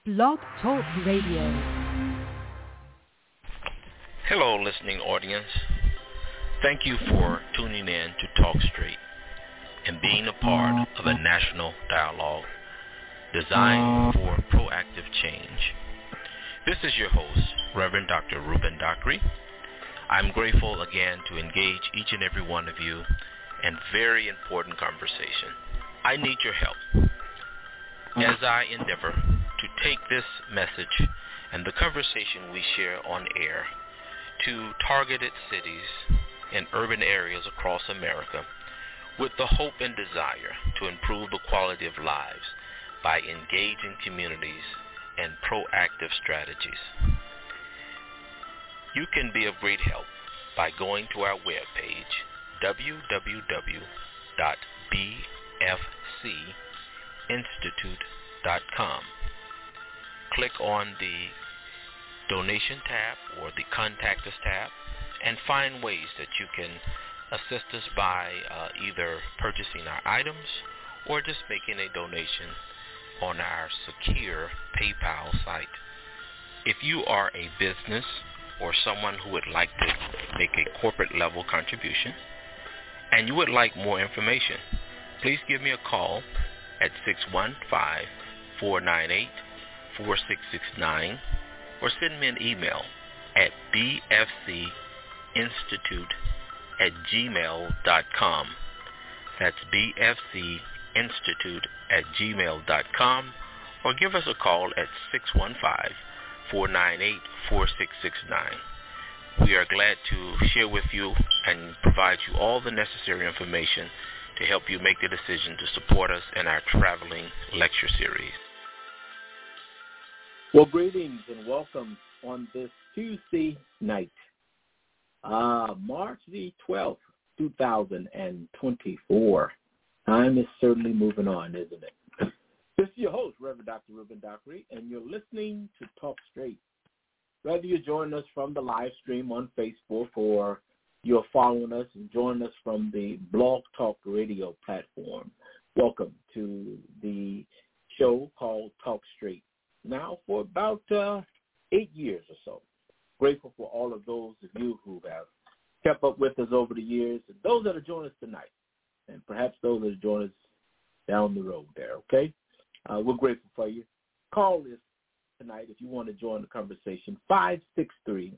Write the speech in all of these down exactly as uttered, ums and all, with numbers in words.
Blog Talk Radio. Hello, listening audience. Thank you for tuning in to Talk Straight and being a part of a national dialogue designed for proactive change. This is your host, Reverend Doctor Ruben Dockery. I'm grateful again to engage each and every one of you in very important conversation. I need your help as I endeavor to take this message and the conversation we share on air to targeted cities and urban areas across America with the hope and desire to improve the quality of lives by engaging communities and proactive strategies. You can be of great help by going to our webpage, w w w dot b f c institute dot com. Click on the donation tab or the contact us tab and find ways that you can assist us by uh, either purchasing our items or just making a donation on our secure PayPal site. If you are a business or someone who would like to make a corporate level contribution and you would like more information, please give me a call at six one five, four nine eight, four six six nine or send me an email at b f c institute at gmail dot com. That's b f c institute at gmail dot com, or give us a call at six one five, four nine eight, four six six nine. We are glad to share with you and provide you all the necessary information to help you make the decision to support us in our traveling lecture series. Well, greetings and welcome on this Tuesday night, uh, March the twelfth, two thousand twenty-four. Time is certainly moving on, isn't it? This is your host, Reverend Doctor Ruben Dockery, and you're listening to Talk Straight. Whether you join us from the live stream on Facebook or you're following us and joining us from the Blog Talk Radio platform, welcome to the show called Talk Straight. Now, for about uh, eight years or so, grateful for all of those of you who have kept up with us over the years, and those that are joining us tonight, and perhaps those that are joining us down the road there, okay? Uh, we're grateful for you. Call us tonight if you want to join the conversation, five six three,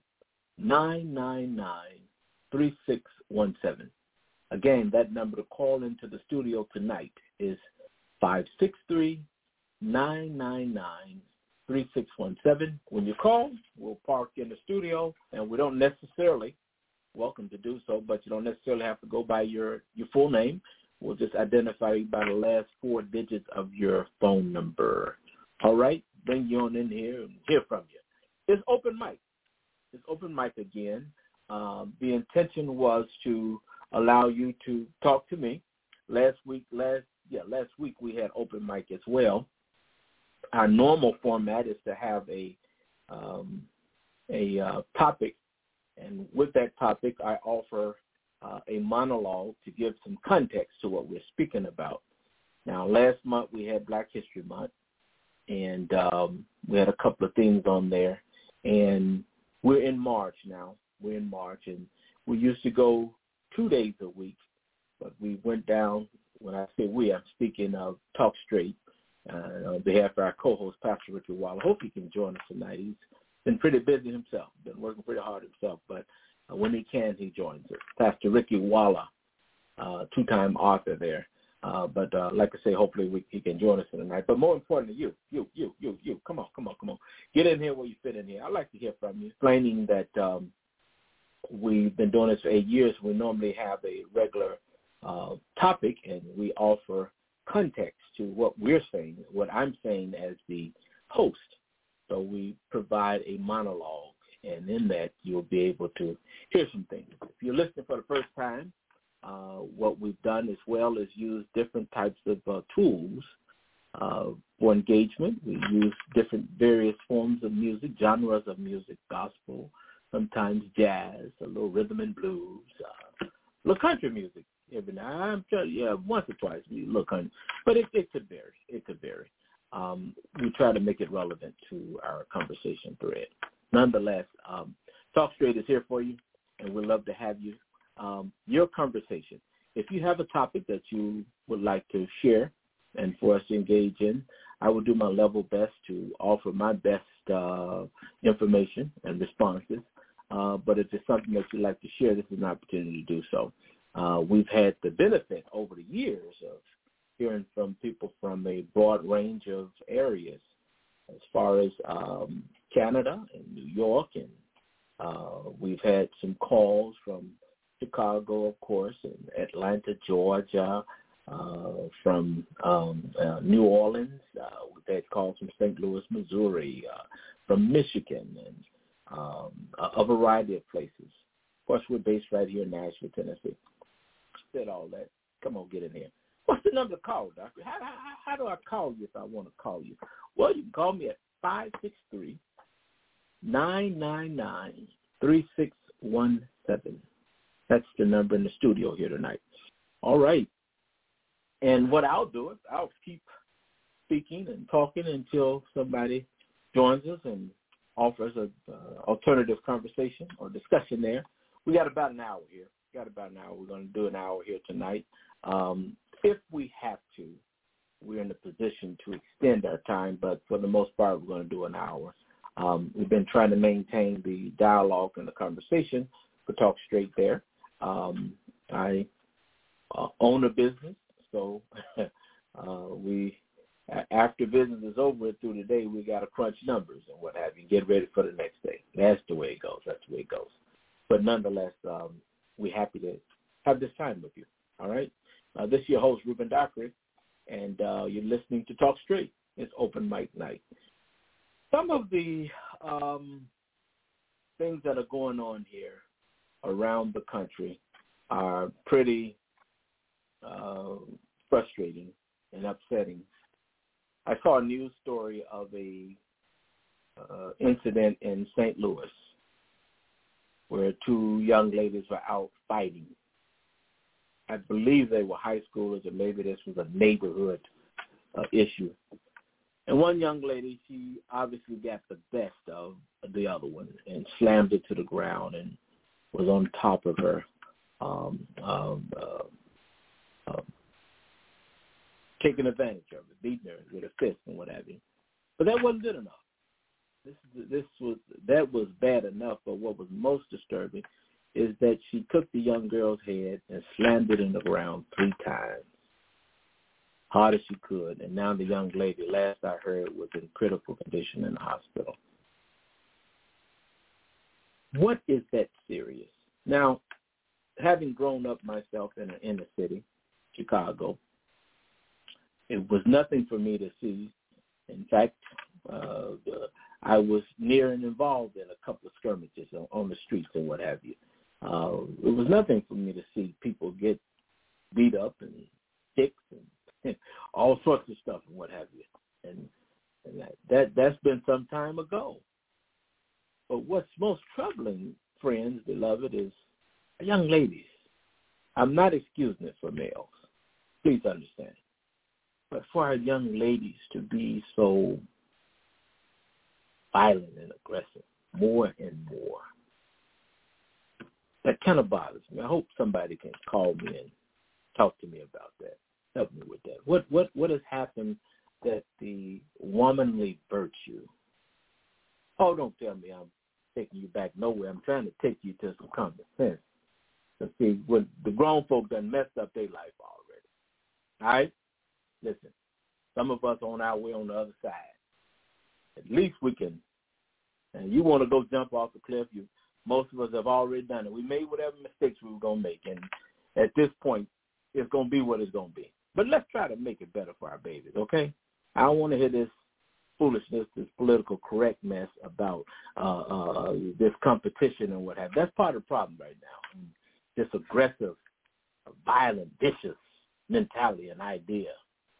nine nine nine, three six one seven. Again, that number to call into the studio tonight is five six three, nine nine nine, three six one seven. When you call, we'll park in the studio, and we don't necessarily, welcome to do so, but you don't necessarily have to go by your, your full name. We'll just identify you by the last four digits of your phone number. All right? Bring you on in here and hear from you. It's open mic. It's open mic again. Um, the intention was to allow you to talk to me. Last week, last yeah, last week we had open mic as well. Our normal format is to have a um, a uh, topic, and with that topic, I offer uh, a monologue to give some context to what we're speaking about. Now, last month we had Black History Month, and um, we had a couple of things on there, and we're in March now. We're in March, and we used to go two days a week, but we went down. When I say we, I'm speaking of Talk Straight. Uh, on behalf of our co-host, Pastor Ricky Waller. I hope he can join us tonight. He's been pretty busy himself, been working pretty hard himself, but uh, when he can, he joins us. Pastor Ricky Waller, uh, two-time author there. Uh, but uh, like I say, hopefully we, he can join us tonight. But more importantly, you, you, you, you, you, come on, come on, come on. Get in here where you fit in here. I'd like to hear from you, explaining that um, we've been doing this for eight years. We normally have a regular uh, topic, and we offer context to what we're saying, what I'm saying as the host. So we provide a monologue, and in that you'll be able to hear some things. If you're listening for the first time, uh, what we've done as well is use different types of uh, tools uh, for engagement. We use different various forms of music, genres of music, gospel, sometimes jazz, a little rhythm and blues, uh, a little country music. Every now, I'm trying, yeah, once or twice we look on, but it, it could vary. It could vary. um, we try to make it relevant to our conversation thread. Nonetheless, um, Talk Straight is here for you, and we'd love to have you. Um, your conversation. If you have a topic that you would like to share and for us to engage in, I will do my level best to offer my best uh, information and responses. Uh, but if it's something that you'd like to share, this is an opportunity to do so. Uh, we've had the benefit over the years of hearing from people from a broad range of areas, as far as um, Canada and New York, and uh, we've had some calls from Chicago, of course, and Atlanta, Georgia, uh, from um, uh, New Orleans. Uh, we've had calls from Saint Louis, Missouri, uh, from Michigan, and um, a, a variety of places. Of course, we're based right here in Nashville, Tennessee. Said all that. Come on, get in here. What's the number to call, Doctor? How, how, how do I call you if I want to call you? Well, you can call me at five six three, nine nine nine, three six one seven. That's the number in the studio here tonight. All right. And what I'll do is I'll keep speaking and talking until somebody joins us and offers an uh, alternative conversation or discussion there. We got about an hour here. We got about an hour. We're going to do an hour here tonight. Um, if we have to, we're in a position to extend our time, but for the most part, we're going to do an hour. Um, we've been trying to maintain the dialogue and the conversation for Talk Straight there. Um, I uh, own a business, so uh, we, after business is over through the day, we got to crunch numbers and what have you, get ready for the next day. That's the way it goes. That's the way it goes. But nonetheless, um, we're happy to have this time with you, all right? Uh, this is your host, Ruben Dockery, and uh, you're listening to Talk Straight. It's open mic night. Some of the um, things that are going on here around the country are pretty uh, frustrating and upsetting. I saw a news story of a uh, incident in Saint Louis where two young ladies were out fighting. I believe they were high schoolers, or maybe this was a neighborhood uh, issue. And one young lady, she obviously got the best of the other one and slammed it to the ground and was on top of her, um, um, uh, uh, taking advantage of it, beating her with a fist and what have you. But that wasn't good enough. This, this was that was bad enough, but what was most disturbing is that she took the young girl's head and slammed it in the ground three times, hard as she could. And now the young lady, last I heard, was in critical condition in the hospital. What is that serious? Now, having grown up myself in an inner city, Chicago, it was nothing for me to see. In fact, uh, I was near and involved in a couple of skirmishes on, on the streets and what have you. Uh, it was nothing for me to see people get beat up and kicked and, and all sorts of stuff and what have you. And, and that, that, that's been some time ago. But what's most troubling, friends, beloved, is young ladies. I'm not excusing it for males. Please understand. But for our young ladies to be so violent and aggressive, more and more, that kind of bothers me. I hope somebody can call me and talk to me about that. Help me with that. What what what has happened that the womanly virtue? Oh, don't tell me I'm taking you back nowhere. I'm trying to take you to some common sense. To see, when the grown folk done messed up their life already. All right? Listen, some of us on our way on the other side. At least we can. And you want to go jump off the cliff, you most of us have already done it. We made whatever mistakes we were going to make, and at this point, it's going to be what it's going to be. But let's try to make it better for our babies, okay? I don't want to hear this foolishness, this political correct mess about uh, uh, this competition and what have you. That's part of the problem right now, this aggressive, violent, vicious mentality and idea.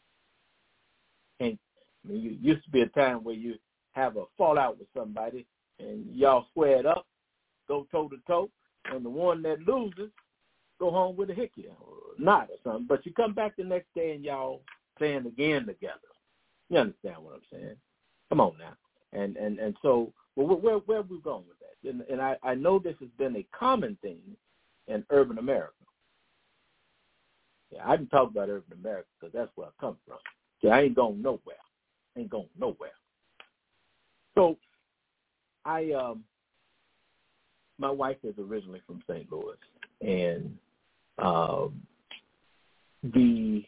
And I mean, you used to be a time where you have a fallout with somebody, and y'all square it up, go toe-to-toe, and the one that loses go home with a hickey or not or something. But you come back the next day and y'all playing again together. You understand what I'm saying? Come on now. And and, and so, well, where, where are we going with that? And, and I, I know this has been a common thing in urban America. Yeah, I can talk about urban America because that's where I come from. Yeah, I ain't going nowhere. I ain't going nowhere. So, I, um, my wife is originally from Saint Louis, and um, the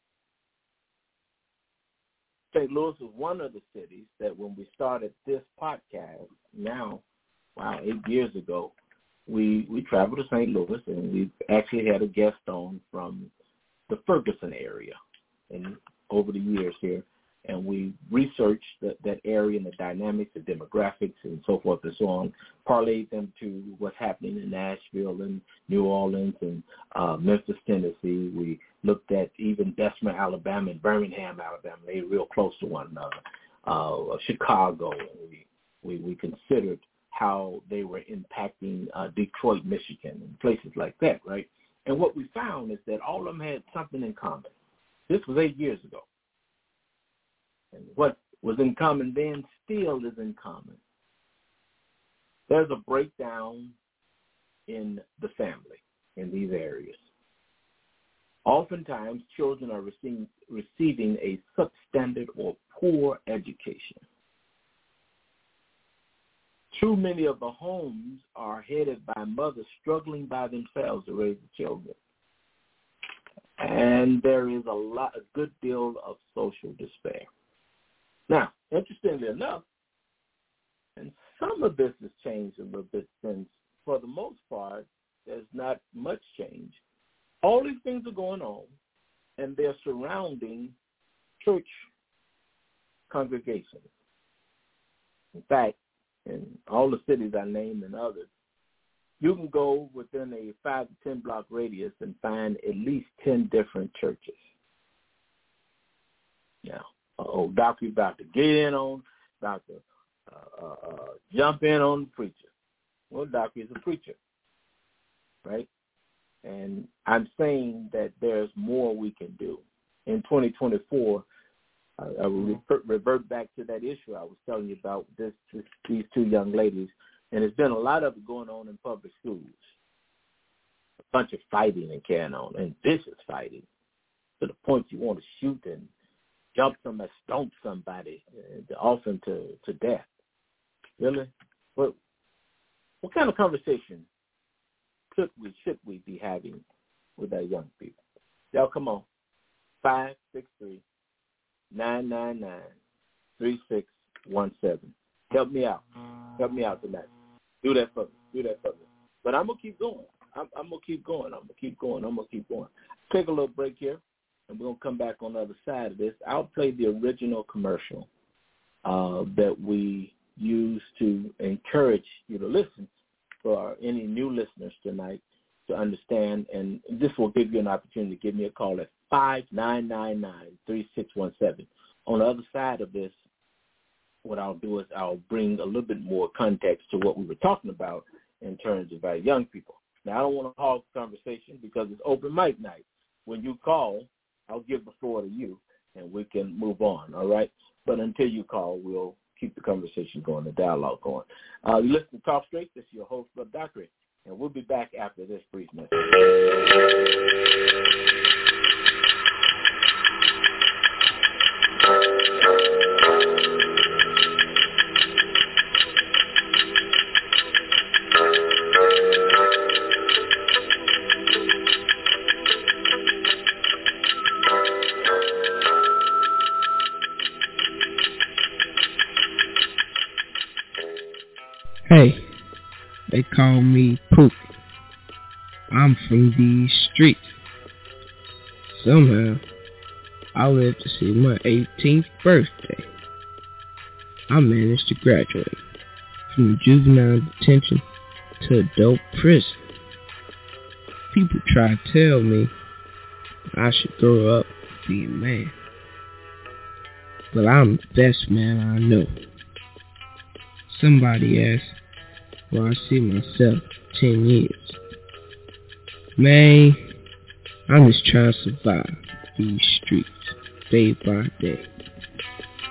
Saint Louis was one of the cities that when we started this podcast, now, wow, eight years ago, we we traveled to Saint Louis, and we actually had a guest on from the Ferguson area and over the years here, and we researched that, that area and the dynamics, the demographics, and so forth and so on, parlayed them to what's happening in Nashville and New Orleans and uh, Memphis, Tennessee. We looked at even Bessemer, Alabama, and Birmingham, Alabama. They're real close to one another. Uh, Chicago, and we, we, we considered how they were impacting uh, Detroit, Michigan, and places like that, right? And what we found is that all of them had something in common. This was eight years ago. And what was in common then still is in common. There's a breakdown in the family in these areas. Oftentimes, children are receiving, receiving a substandard or poor education. Too many of the homes are headed by mothers struggling by themselves to raise the children. And there is a lot, a good deal of social despair. Now, interestingly enough, and some of this has changed a little bit since, for the most part, there's not much change. All these things are going on, and they're surrounding church congregations. In fact, in all the cities I named and others, you can go within a five to ten block radius and find at least ten different churches. Now, oh, Doctor, you're about to get in on, about to uh, uh, uh, jump in on the preacher. Well, Doctor is a preacher, right? And I'm saying that there's more we can do. In twenty twenty-four, uh, I will revert, revert back to that issue I was telling you about, this, this these two young ladies. And there's been a lot of it going on in public schools. A bunch of fighting and carrying on, and vicious fighting, to the point you want to shoot and jump somebody, stomp somebody, uh, often to, to death. Really? What, what kind of conversation could we, should we be having with our young people? Y'all come on. five six three, nine nine nine, three six one seven. Help me out. Help me out tonight. Do that for me. Do that for me. But I'm going to keep going. I'm, I'm going to keep going. I'm going to keep going. I'm going to keep going. Take a little break here, and we're going to come back on the other side of this. I'll play the original commercial uh, that we use to encourage you to listen for any new listeners tonight to understand. And this will give you an opportunity to give me a call at five nine nine nine, three six one seven. On the other side of this, what I'll do is I'll bring a little bit more context to what we were talking about in terms of our young people. Now, I don't want to hog the conversation because it's open mic night. When you call, I'll give the floor to you, and we can move on, all right? But until you call, we'll keep the conversation going, the dialogue going. Uh, you listen to Talk Straight. This is your host, Brother Doctor, and we'll be back after this brief message. Hey, they call me Pook. I'm from these streets. Somehow, I lived to see my eighteenth birthday. I managed to graduate from juvenile detention to adult prison. People try to tell me I should grow up and be a man. But I'm the best man I know. Somebody asked where I see myself ten years. Man, I'm just trying to survive these streets day by day.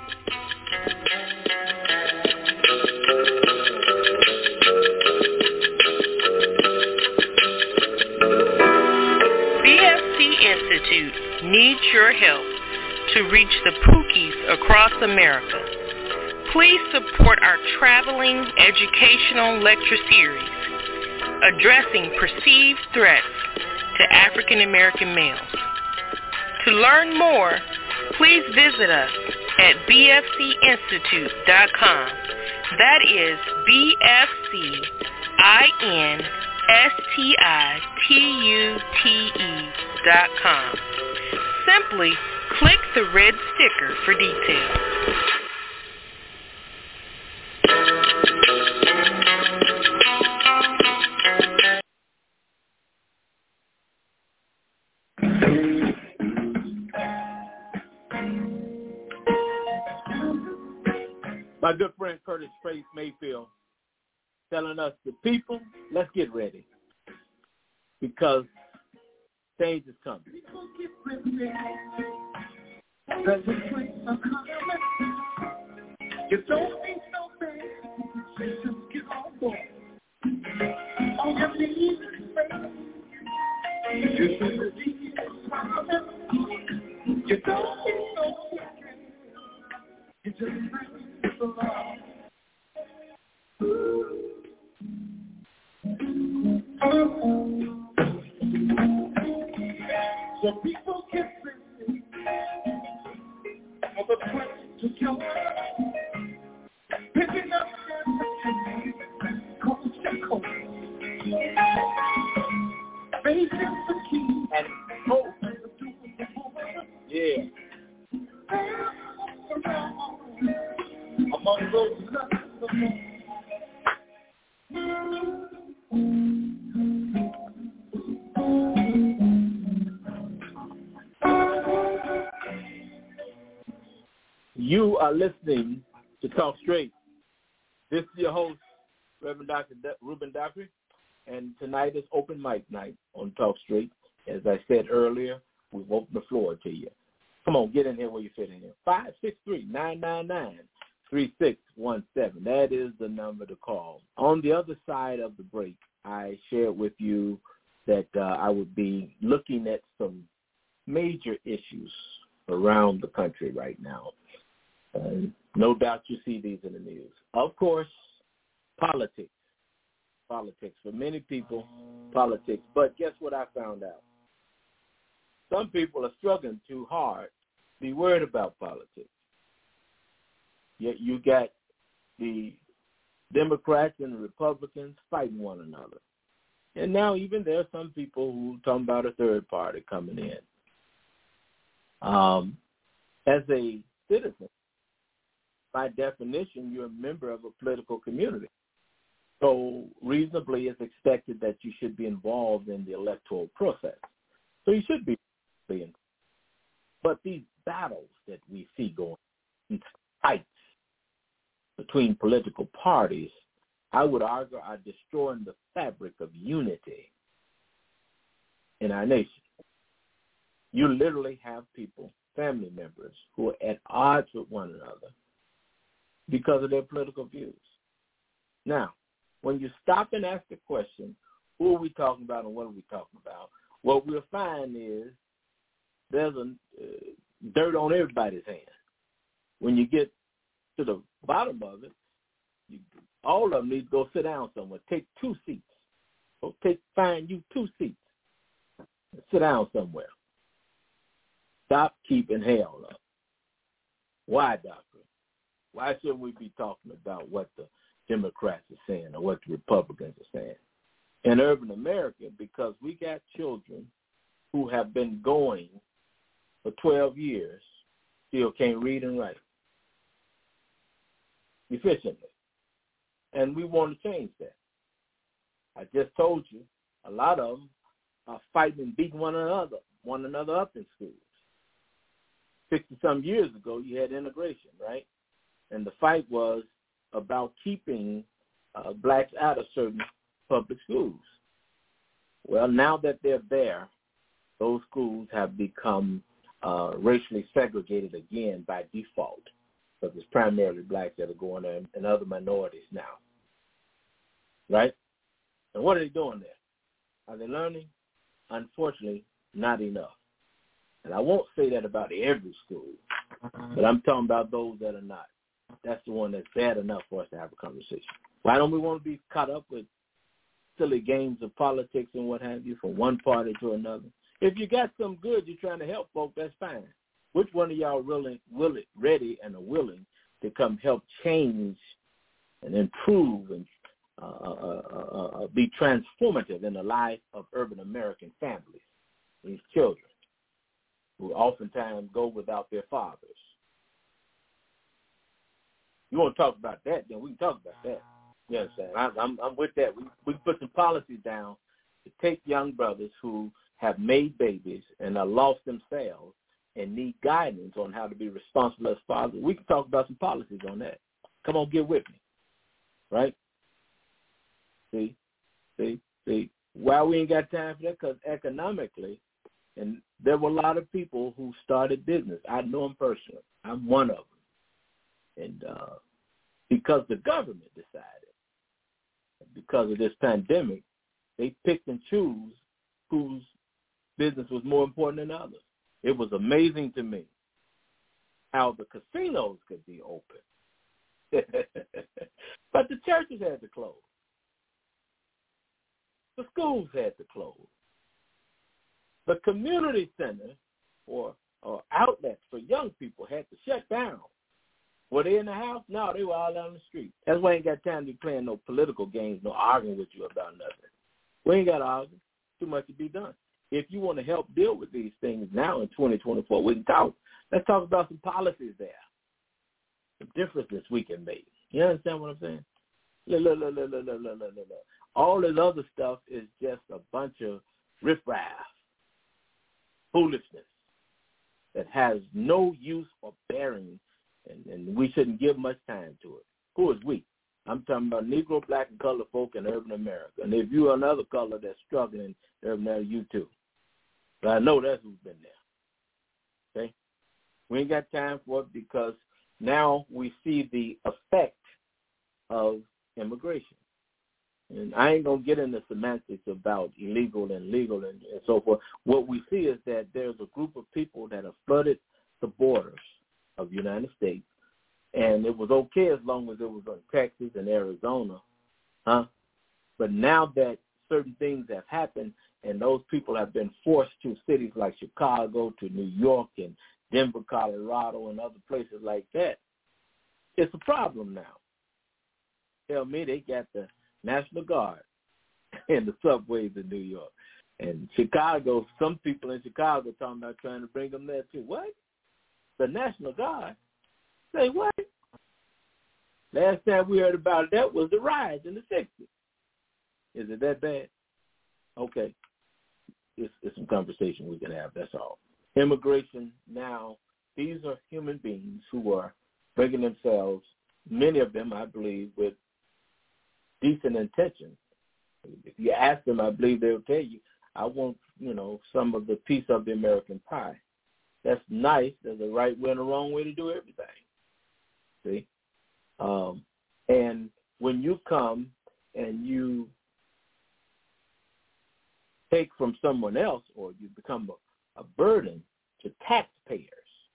B F C Institute needs your help to reach the Pookies across America. Please support our traveling educational lecture series addressing perceived threats to African American males. To learn more, please visit us at b f c institute dot com. That is B F C I N S T I T U T E dot com. Simply click the red sticker for details. My good friend Curtis Trace Mayfield telling us, the people, let's get ready, because change is coming. You don't need no thing, just get on board. All you need is faith. You don't need no secret. You just praise the Lord. So people get ready for the place to come. Picking up and coast to coast. Faith is the key and hope is the door. Yeah. Among those customers. You are listening to Talk Straight. This is your host, Reverend Doctor De- Ruben Dockery, and tonight is open mic night on Talk Straight. As I said earlier, we've opened the floor to you. Come on, get in here where you fit in here. five six three, nine nine nine, three six one seven. That is the number to call. On the other side of the break, I shared with you that uh, I would be looking at some major issues around the country right now. Uh, no doubt you see these in the news. Of course, politics. Politics. For many people, politics. But guess what I found out? Some people are struggling too hard to be worried about politics. Yet you got the Democrats and the Republicans fighting one another. And now even there are some people who are talking about a third party coming in. Um, as a citizen, by definition, you're a member of a political community. So reasonably, it's expected that you should be involved in the electoral process. So you should be involved. But these battles that we see going, these fights between political parties, I would argue are destroying the fabric of unity in our nation. You literally have people, family members, who are at odds with one another because of their political views. Now, when you stop and ask the question, who are we talking about and what are we talking about, what we'll find is there's a uh, dirt on everybody's hands. When you get to the bottom of it, you, all of them need to go sit down somewhere. Take two seats. Go take, find you two seats. Sit down somewhere. Stop keeping hell up. Why, Doctor? Why shouldn't we be talking about what the Democrats are saying or what the Republicans are saying? In urban America, because we got children who have been going for twelve years, still can't read and write efficiently. And we want to change that. I just told you, a lot of them are fighting and beating one another, one another up in schools. Sixty-some years ago, you had integration, right? And the fight was about keeping uh, blacks out of certain public schools. Well, now that they're there, those schools have become uh, racially segregated again by default. because it's primarily blacks that are going there and other minorities now, right? And what are they doing there? Are they learning? Unfortunately, not enough. And I won't say that about every school, but I'm talking about those that are not. That's the one that's bad enough for us to have a conversation. Why don't we want to be caught up with silly games of politics and what have you from one party to another? If you got some good you're trying to help folk, that's fine. Which one of y'all really, really ready and are willing to come help change and improve and uh, uh, uh, uh, be transformative in the life of urban American families, these children who oftentimes go without their fathers? You want to talk about that, then we can talk about that. You know what I'm saying? I'm, I'm with that. We, we put some policies down to take young brothers who have made babies and are lost themselves and need guidance on how to be responsible as fathers. We can talk about some policies on that. Come on, get with me, right? See, see, see. Why we ain't got time for that? Because economically, and there were a lot of people who started business. I know them personally. I'm one of them. And uh, because the government decided, because of this pandemic, they picked and choose whose business was more important than others. It was amazing to me how the casinos could be open. But the churches had to close. The schools had to close. The community centers or, or outlets for young people had to shut down. Were they in the house? No, they were all out on the street. That's why I ain't got time to be playing no political games, no arguing with you about nothing. We ain't got to argue. Too much to be done. If you want to help deal with these things now in twenty twenty-four, we can talk. Let's talk about some policies there, some differences we can make. You understand what I'm saying? Look, look, look, look, look, look, look, look, look. All this other stuff is just a bunch of riffraff, foolishness that has no use or bearing, and, and we shouldn't give much time to it. Who is we? I'm talking about Negro, black, and colored folk in urban America. And if you're another color that's struggling in urban America, you too. But I know that's who's been there. Okay? We ain't got time for it because now we see the effect of immigration. And I ain't going to get into semantics about illegal and legal and, and so forth. What we see is that there's a group of people that have flooded the borders of the United States, and it was okay as long as it was in Texas and Arizona, huh? But now that certain things have happened and those people have been forced to cities like Chicago, to New York and Denver, Colorado, and other places like that, it's a problem now. Tell me they got the National Guard in the subways in New York. And Chicago, some people in Chicago talking about trying to bring them there too. What? The National Guard? Say what? Last time we heard about that was the riots in the sixties. Is it that bad? Okay. It's, it's some conversation we can have, that's all. Immigration now, these are human beings who are bringing themselves, many of them, I believe, with decent intentions. If you ask them, I believe they'll tell you, I want, you know, some of the piece of the American pie. That's nice. There's a right way and a wrong way to do everything. See? Um, and when you come and you take from someone else or you become a, a burden to taxpayers,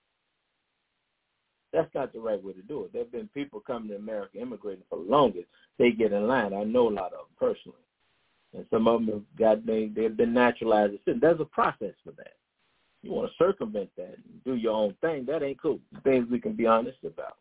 that's not the right way to do it. There have been people coming to America immigrating for the longest. They get in line. I know a lot of them personally. And some of them have got, they, they've been naturalized. There's a process for that. You want to circumvent that and do your own thing, that ain't cool. Things we can be honest about.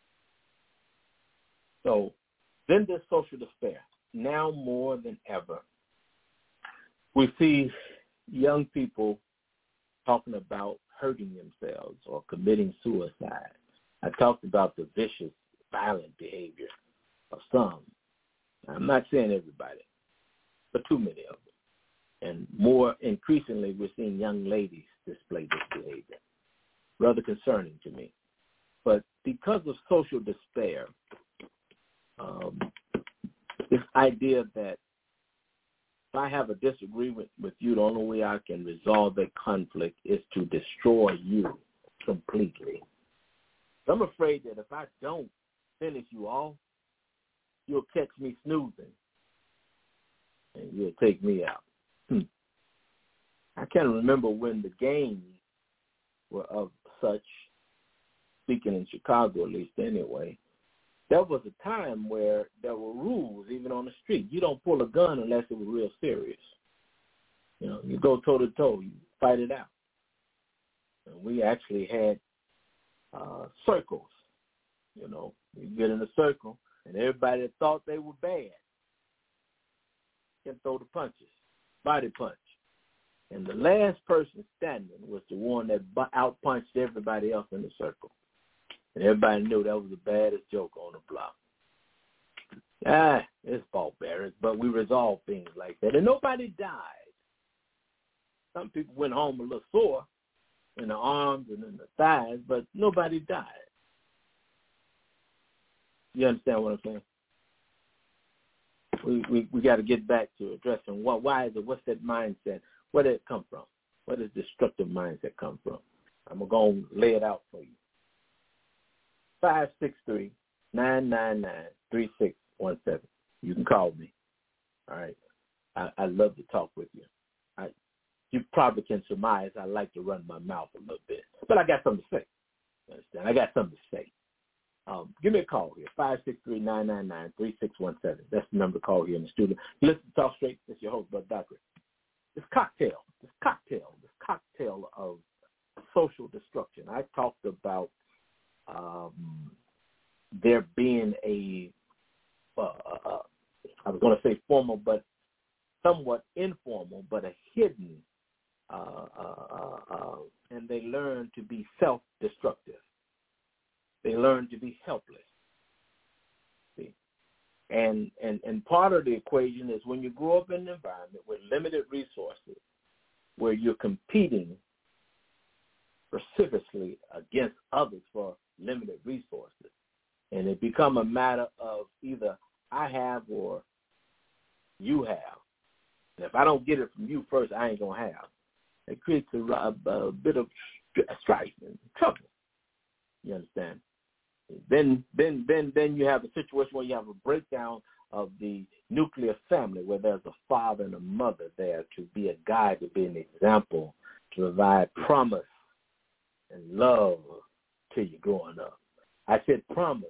So then there's social despair. Now more than ever, we see young people talking about hurting themselves or committing suicide. I talked about the vicious, violent behavior of some. I'm not saying everybody, but too many of them. And more increasingly, we're seeing young ladies display this behavior. Rather concerning to me. But because of social despair, um, this idea that if I have a disagreement with you, the only way I can resolve that conflict is to destroy you completely. I'm afraid that if I don't finish you off, you'll catch me snoozing, and you'll take me out. Hmm. I can't remember when the games were of such, speaking in Chicago at least anyway, there was a time where there were rules even on the street. You don't pull a gun unless it was real serious. You know, you go toe-to-toe, you fight it out. And we actually had uh, circles. You know, you get in a circle, and everybody that thought they were bad can throw the punches, body punch. And the last person standing was the one that out-punched everybody else in the circle. And everybody knew that was the baddest joke on the block. Ah, it's barbaric, but we resolved things like that. And nobody died. Some people went home a little sore in the arms and in the thighs, but nobody died. You understand what I'm saying? We we, we got to get back to addressing what, why is it, what's that mindset? Where did it come from? Where does destructive mindset come from? I'm going to lay it out for you. five six three, nine nine nine, three six one seven. You can call me. All right. I, I love to talk with you. I, you probably can surmise I like to run my mouth a little bit. But I got something to say. You understand? I got something to say. Um, give me a call here, five six three, nine nine nine, three six one seven. That's the number to call here in the studio. Listen to Talk Straight. It's your host, Bud Dockery. This cocktail, this cocktail, this cocktail of social destruction. I talked about um, there being a, uh, uh, I was going to say formal, but somewhat informal, but a hidden, uh, uh, uh, and they learn to be self-destructive. They learn to be helpless. See? And, and, and part of the equation is when you grow up in an environment with limited resources, where you're competing precipitously against others for limited resources, and it become a matter of either I have or you have. And if I don't get it from you first, I ain't going to have. It creates a, a, a bit of strife and trouble. You understand? Then, then, then, then you have a situation where you have a breakdown of the nuclear family, where there's a father and a mother there to be a guide, to be an example, to provide promise and love to you growing up. I said promise,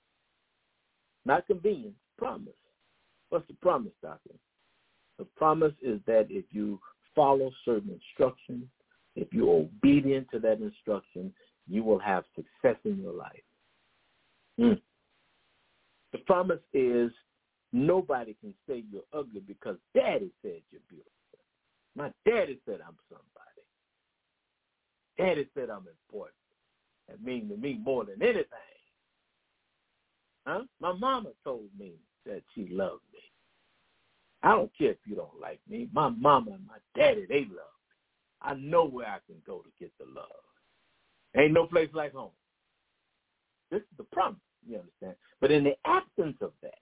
not convenience, promise. What's the promise, Doctor? The promise is that if you follow certain instructions, if you're obedient to that instruction, you will have success in your life. Mm. The promise is nobody can say you're ugly because Daddy said you're beautiful. My daddy said I'm somebody. Daddy said I'm important. That means to me more than anything. Huh? My mama told me that she loved me. I don't care if you don't like me. My mama and my daddy, they love me. I know where I can go to get the love. Ain't no place like home. This is the promise, you understand? But in the absence of that,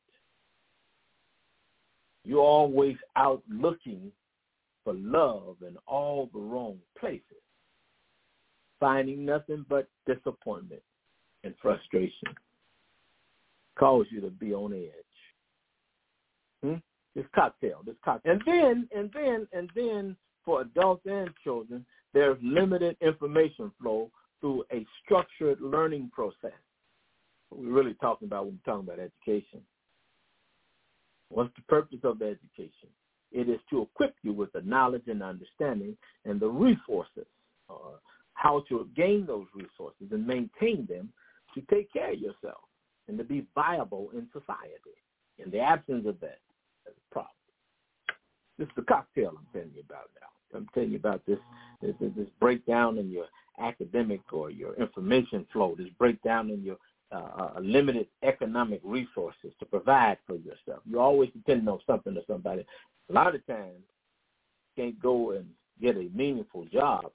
you're always out looking for love in all the wrong places, finding nothing but disappointment and frustration. Cause you to be on edge. Hmm? This cocktail, this cocktail. And then, and then, and then for adults and children, there's limited information flow through a structured learning process. What we're really talking about when we're talking about education. What's the purpose of the education? It is to equip you with the knowledge and understanding and the resources, uh, how to gain those resources and maintain them to take care of yourself and to be viable in society. In the absence of that, there's a problem. This is the cocktail I'm telling you about now. I'm telling you about this, this, this breakdown in your academic or your information flow, this breakdown in your uh, limited economic resources to provide for yourself. You're always depending on something or somebody. A lot of times, you can't go and get a meaningful job,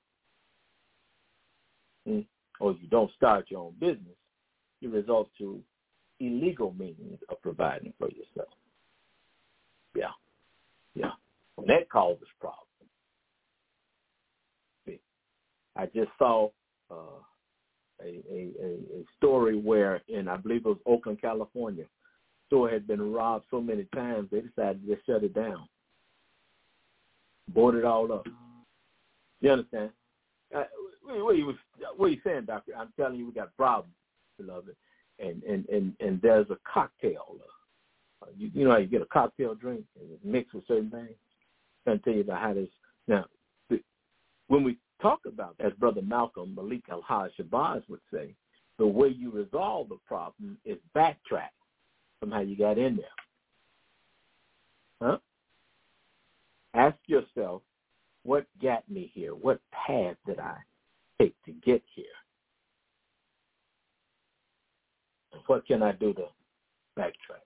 hmm, or you don't start your own business. You resort to illegal means of providing for yourself. Yeah, yeah. And that causes problems. See, I just saw uh, a, a, a, a story where, in I believe it was Oakland, California, the store had been robbed so many times they decided to just shut it down, board it all up. You understand? Uh, what, what, you, what are you saying, Doctor? I'm telling you, we got problems, beloved, and and and, and there's a cocktail. Uh, you, you know how you get a cocktail drink and it's mixed with certain things. I'm going to tell you about how this now. The, when we talk about, as Brother Malcolm Malik Al-Haj Shabazz would say, the way you resolve the problem is backtrack from how you got in there. Huh? Ask yourself, what got me here? What path did I take to get here? And what can I do to backtrack?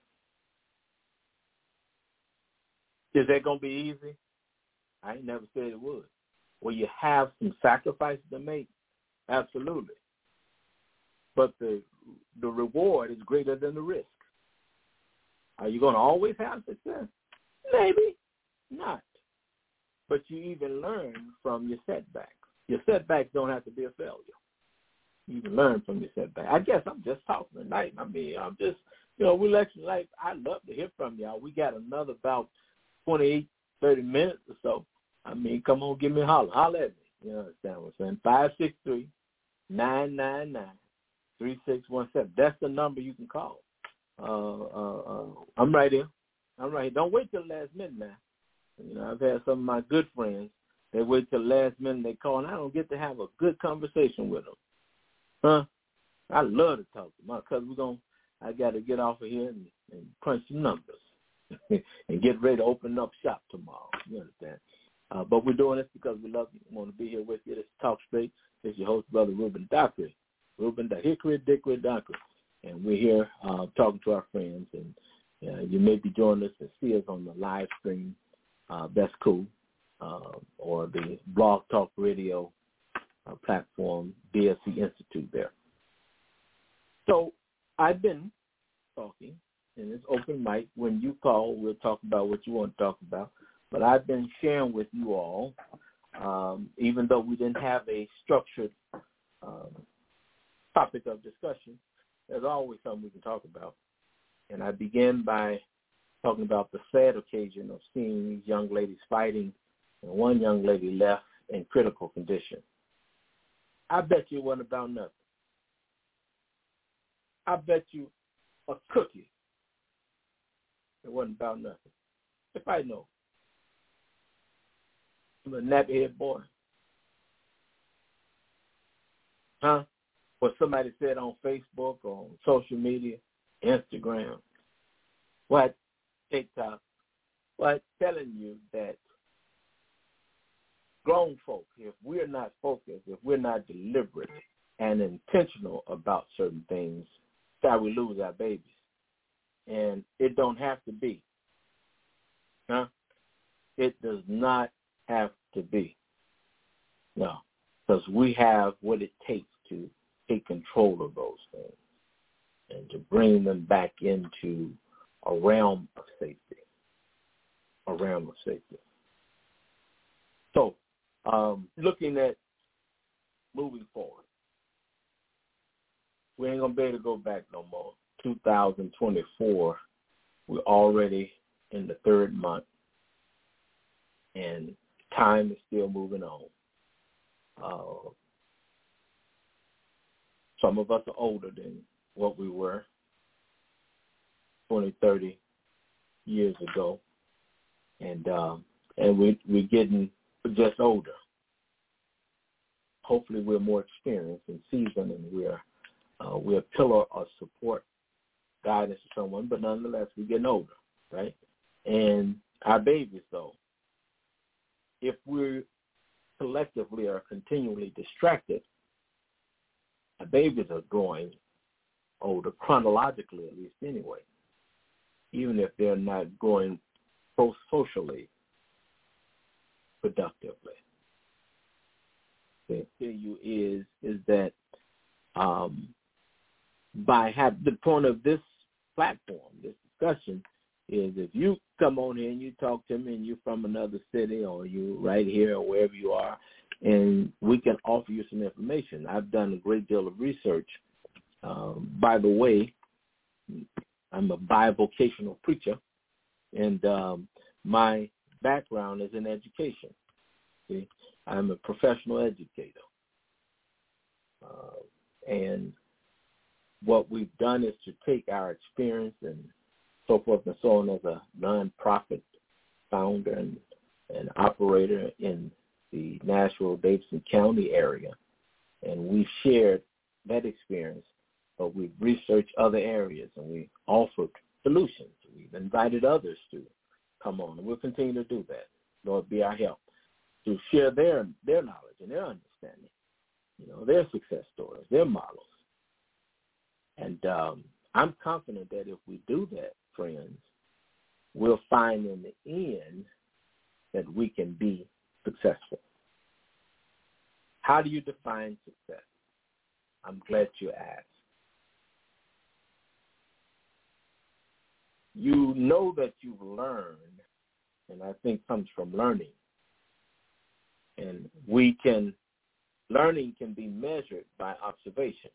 Is that going to be easy? I ain't never said it would. Will you have some sacrifices to make? Absolutely. But the the reward is greater than the risk. Are you going to always have success? Maybe not. But you even learn from your setbacks. Your setbacks don't have to be a failure. You can learn from your setbacks. I guess I'm just talking tonight. I mean, I'm just, you know, we lecture like I'd love to hear from y'all. We got another about twenty-eight, thirty minutes or so. I mean, come on, give me a holler. Holler at me. You understand what I'm saying? five six three, nine nine nine, three six one seven. That's the number you can call. Uh, uh, uh, I'm right here. I'm right here. Don't wait till the last minute now. You know, I've had some of my good friends, they wait till the last minute they call, and I don't get to have a good conversation with them. Huh? I love to talk to them because we're going to, I got to get off of here and, and crunch some numbers and get ready to open up shop tomorrow. You understand? Uh, but we're doing this because we love you. We want to be here with you. This is Talk Straight. This is your host, Brother Ruben Dockery. Ruben Hickory Dickory Dockery. And we're here uh, talking to our friends. And uh, you may be joining us and see us on the live stream. Uh, that's cool. Uh, or the Blog Talk Radio uh, platform, B S C Institute there. So I've been talking, and it's open mic. When you call, we'll talk about what you want to talk about. But I've been sharing with you all, um, even though we didn't have a structured um, topic of discussion, there's always something we can talk about. And I began by talking about the sad occasion of seeing these young ladies fighting, and one young lady left in critical condition. I bet you it wasn't about nothing. I bet you a cookie it wasn't about nothing. If I know. I'm a nappy-head boy. Huh? What somebody said on Facebook or on social media, Instagram, what, TikTok, what, telling you that grown folk, if we're not focused, if we're not deliberate and intentional about certain things, that's how we lose our babies. And it don't have to be. Huh? It does not have to be. No. Because we have what it takes to take control of those things and to bring them back into a realm of safety. A realm of safety. So, um, looking at moving forward, we ain't going to be able to go back no more. two thousand twenty-four, we're already in the third month, and time is still moving on. Uh, some of us are older than what we were twenty, thirty years ago, and um, and we, we're getting just older. Hopefully we're more experienced and seasoned, and we're, uh, we're a pillar of support, guidance to someone, but nonetheless, we're getting older, right? And our babies, though, if we collectively are continually distracted, our babies are growing older, chronologically at least anyway, even if they're not growing pro-socially productively. The thing is, is that um, by have the point of this platform, this discussion, is if you come on here and you talk to me and you're from another city or you right here or wherever you are, and we can offer you some information. I've done a great deal of research. Um, by the way, I'm a bivocational preacher, and um, my background is in education. See, I'm a professional educator. Uh, and what we've done is to take our experience and so forth and so on as a nonprofit founder and, and operator in the Nashville-Davidson County area. And we've shared that experience, but we've researched other areas and we offered solutions. We've invited others to come on, and we'll continue to do that. Lord, be our help to share their their knowledge and their understanding, you know, their success stories, their models. And um, I'm confident that if we do that, friends, we'll find in the end that we can be successful. How do you define success? I'm glad you asked. You know that you've learned, and I think comes from learning. And we can, learning can be measured by observation.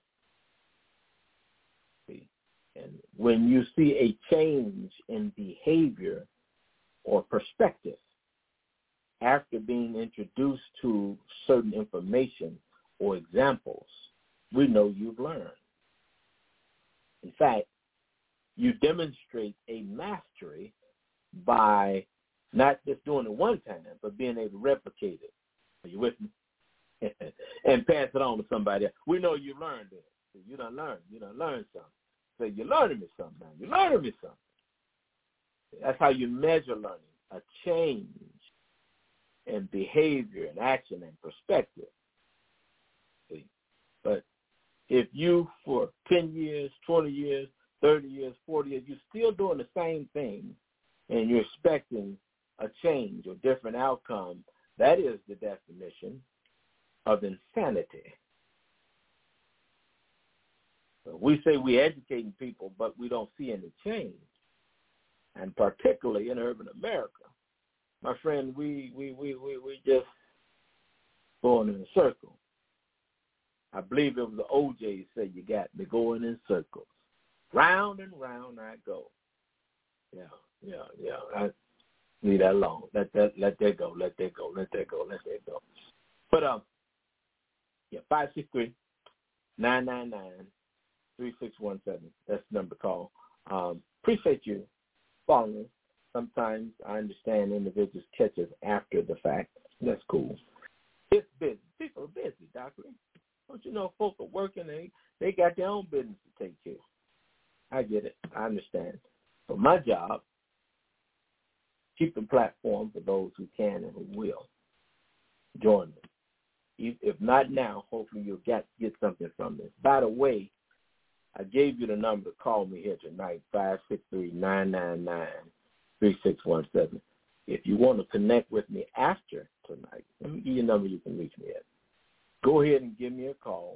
See? And when you see a change in behavior or perspective after being introduced to certain information or examples, we know you've learned. In fact, you demonstrate a mastery by not just doing it one time, but being able to replicate it. Are you with me? And pass it on to somebody else. We know you learned it. So you done learned. You done learned something. So you're learning me something now. You're learning me something. That's how you measure learning, a change in behavior and action and perspective. See? But if you, for ten years, twenty years, thirty years, forty years, you're still doing the same thing and you're expecting a change or different outcome, that is the definition of insanity. So we say we're educating people, but we don't see any change. And particularly in urban America, my friend, we we we we, we just going in a circle. I believe it was the O J said you got me going in circles. Round and round I go. Yeah, yeah, yeah. I leave that alone. Let that let that go. Let that go. Let that go. Let that go. But um, yeah, five six three nine nine nine three six one seven. That's the number to call. Um, appreciate you following. Sometimes I understand individuals catch us after the fact. That's cool. It's busy. People are busy, Doctor. Don't you know folks are working, they they got their own business to take care of. I get it. I understand. But my job, keep the platform for those who can and who will join me. If not now, hopefully you'll get, get something from this. By the way, I gave you the number to call me here tonight, five six three nine nine nine three six one seven. If you want to connect with me after tonight, let me give you a number you can reach me at. Go ahead and give me a call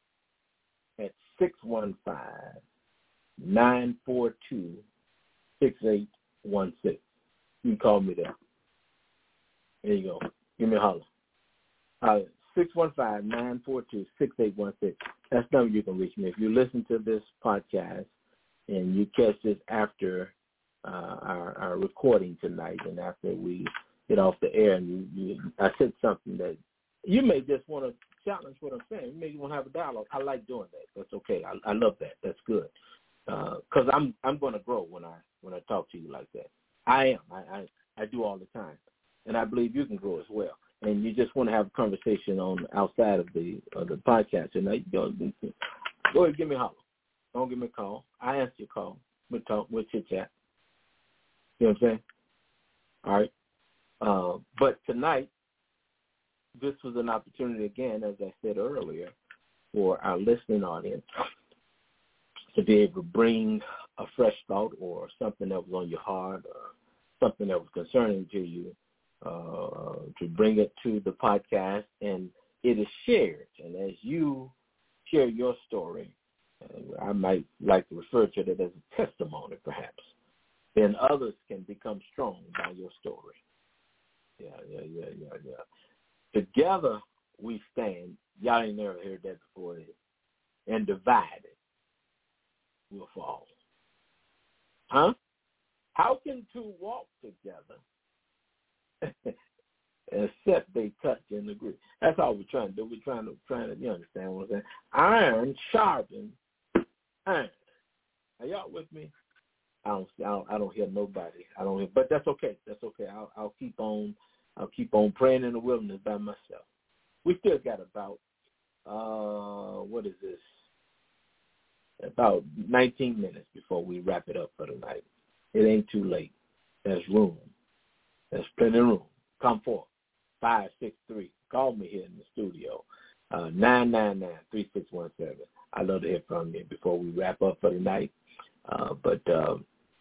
at six one five, nine four two, six eight one six. You can call me there. There you go. Give me a holler. Uh, six one five, nine four two, six eight one six. That's the number you can reach me. If you listen to this podcast and you catch this after uh, our, our recording tonight and after we get off the air and you, you, I said something that you may just want to challenge what I'm saying. You may want to have a dialogue. I like doing that. That's okay. I, I love that. That's good. Because uh, I'm I'm going to grow when I when I talk to you like that. I am. I, I, I do all the time. And I believe you can grow as well. And you just want to have a conversation on outside of the of the podcast. And you go, go ahead, give me a holler. Don't give me a call. I answer your call. We'll talk. We'll chit-chat. You know what I'm saying? All right. Uh, but tonight, this was an opportunity, again, as I said earlier, for our listening audience to be able to bring a fresh thought or something that was on your heart or something that was concerning to you, uh, to bring it to the podcast, and it is shared. And as you share your story, uh, I might like to refer to it as a testimony, perhaps, then others can become strong by your story. Yeah, yeah, yeah, yeah, yeah. Together, we stand. Y'all ain't never heard that before. And divided, we'll fall. Huh? How can two walk together except they touch and agree? That's all we're trying to do. We're trying to, trying to, you understand what I'm saying? Iron sharpens iron. Are y'all with me? I don't, I don't, I don't hear nobody. I don't hear, but that's okay. That's okay. I'll, I'll keep on, I'll keep on praying in the wilderness by myself. We still got about, uh, what is this? About nineteen minutes before we wrap it up for the night. It ain't too late. There's room. There's plenty of room. Come forth. five six three. Call me here in the studio. Uh, nine nine nine, three six one seven. I'd love to hear from you before we wrap up for the night. Uh, but uh,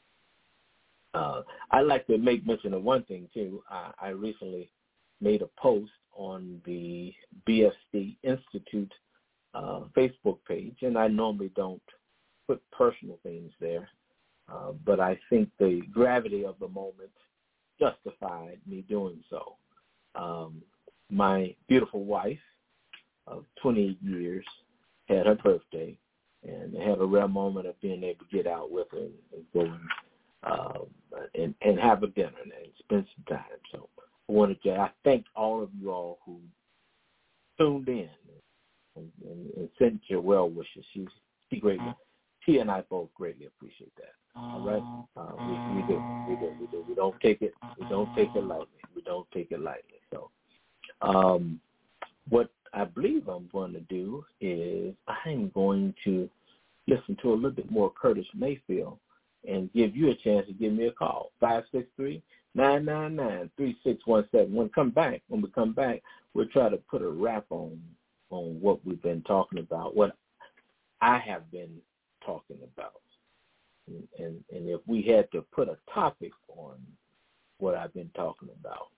uh, I'd like to make mention of one thing, too. I, I recently made a post on the B F C Institute uh, Facebook page, and I normally don't put personal things there, uh, but I think the gravity of the moment justified me doing so. Um, my beautiful wife of twenty-eight years had her birthday, and had a rare moment of being able to get out with her and, and go and, uh, and, and have a dinner and, and spend some time. So I wanted to, I thank all of you all who tuned in and, and, and sent your well wishes. She, she greatly, she and I both greatly appreciate that. All right, uh, we, we do, we do, we do. We don't take it, we don't take it lightly. We don't take it lightly. So, um, what I believe I'm going to do is I'm going to listen to a little bit more Curtis Mayfield and give you a chance to give me a call, five six three, nine nine nine, three six one seven. When we come back, when we come back, we'll try to put a wrap on on what we've been talking about, what I have been talking about. And, and, and if we had to put a topic on what I've been talking about,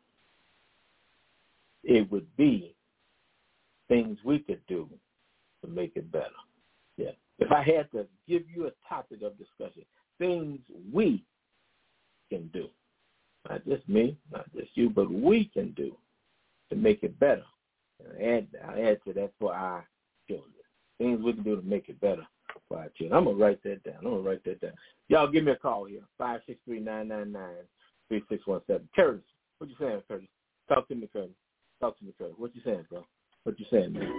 it would be things we could do to make it better. Yeah. If I had to give you a topic of discussion, things we can do, not just me, not just you, but we can do to make it better. And I add, I add to that for our children. Things we can do to make it better for our children. I'm going to write that down. I'm going to write that down. Y'all give me a call here, five six three, nine nine nine, three six one seven. Curtis, what you saying, Curtis? Talk to me, Curtis. Talk to me, Curtis. What you saying, bro? What you saying, man?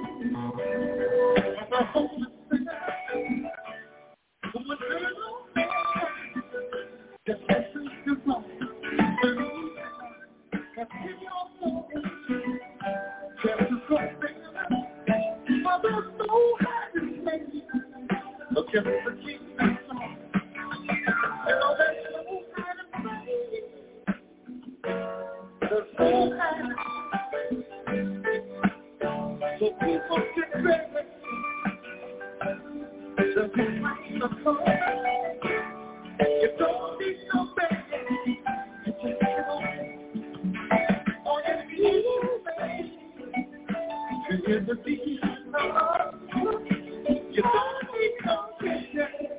So people get ready. So you don't need no baby. You just all you need is you never be no. You don't need no baby.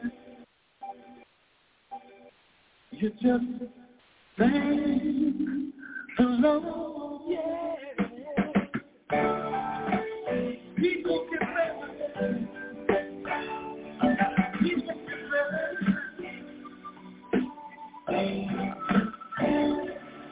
You just thank the Lord. Yeah. People get ready. People get ready.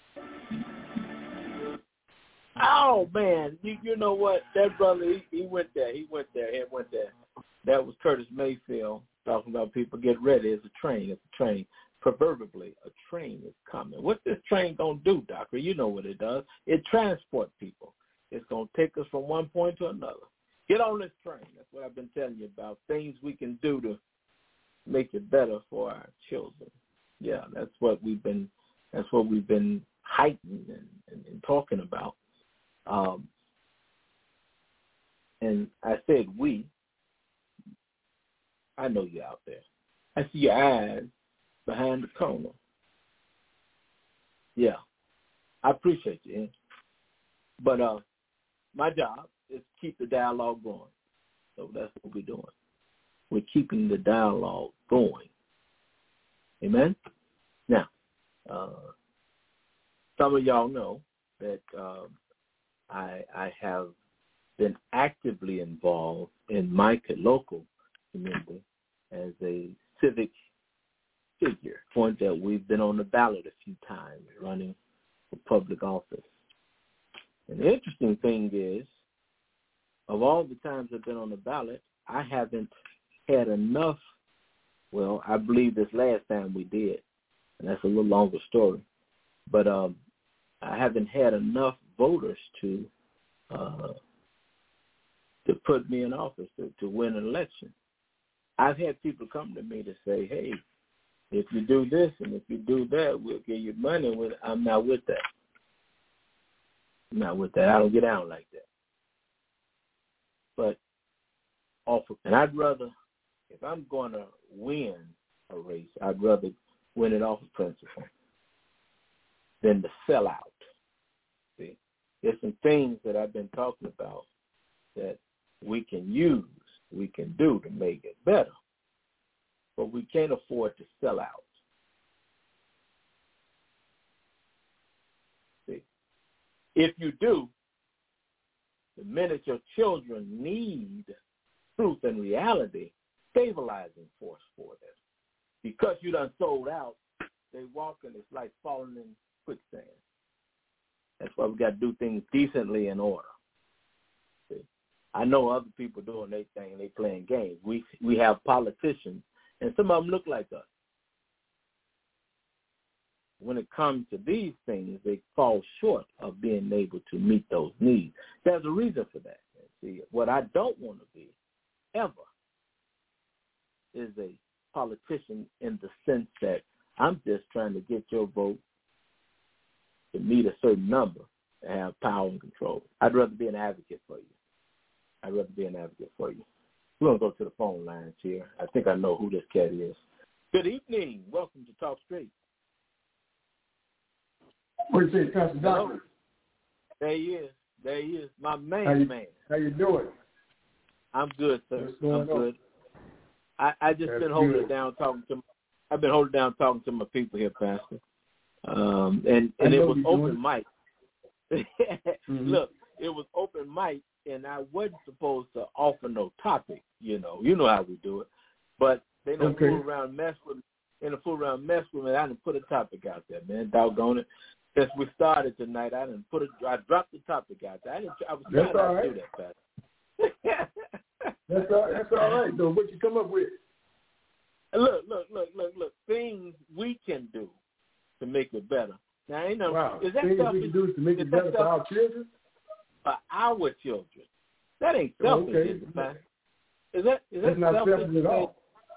Oh man, you you know what? That brother, he, he went there. He went there. He went there. That was Curtis Mayfield talking about people get ready. It's a train. It's a train. Proverbially, a train is coming. What's this train gonna do, Doctor? You know what it does. It transports people. It's gonna take us from one point to another. Get on this train. That's what I've been telling you about. Things we can do to make it better for our children. Yeah, that's what we've been. That's what we've been heightening and, and, and talking about. Um, and I said we. I know you're out there. I see your eyes behind the corner. Yeah, I appreciate you. Eh? But uh, my job is to keep the dialogue going. So that's what we're doing. We're keeping the dialogue going. Amen? Now, uh, some of y'all know that uh, I, I have been actively involved in my local community as a civic figure. Point that we've been on the ballot a few times running for public office. And the interesting thing is, of all the times I've been on the ballot, I haven't had enough. Well, I believe this last time we did, and that's a little longer story. But um, I haven't had enough voters to uh, to put me in office, to, to win an election. I've had people come to me to say, hey, if you do this and if you do that, we'll give you money. I'm not with that. I'm not with that. I don't get down like that. But offer, and I'd rather, if I'm going to win a race, I'd rather win it off of principle than to sell out. See, there's some things that I've been talking about that we can use, we can do to make it better, but we can't afford to sell out. See, if you do, the minute your children need truth and reality, stabilizing force for them. Because you done sold out, they walk and it's like falling in quicksand. That's why we got to do things decently in order. See? I know other people doing their thing, they playing games. We we have politicians, and some of them look like us. When it comes to these things, they fall short of being able to meet those needs. There's a reason for that. See, what I don't want to be, ever, is a politician in the sense that I'm just trying to get your vote to meet a certain number and have power and control. I'd rather be an advocate for you. I'd rather be an advocate for you. We're going to go to the phone lines here. I think I know who this cat is. Good evening. Welcome to Talk Straight. What do you say, Pastor Doctor? There he is. There he is. My main how you, man. How you doing? I'm good, sir. I'm on? good. I, I just That's been holding good. it down talking to. I've been holding down talking to my people here, Pastor. Um, and and it was open mic. mm-hmm. Look, it was open mic, and I wasn't supposed to offer no topic. You know, you know how we do it. But they don't okay. fool around, mess with me. And the fool around, mess with me. I didn't put a topic out there, man. Doggone it. Since we started tonight, I didn't put it. I dropped the topic out there. I didn't. I was trying not right. to do that, Pastor. that's all. That's all right, though. What you come up with? Look, look, look, look, look. Things we can do to make it better. Now, ain't no. Wow. Is that things selfish? we can do to make it better for our children? For our children. That ain't selfish, okay. is it, Pastor? Is that is That's that not selfish, selfish at all.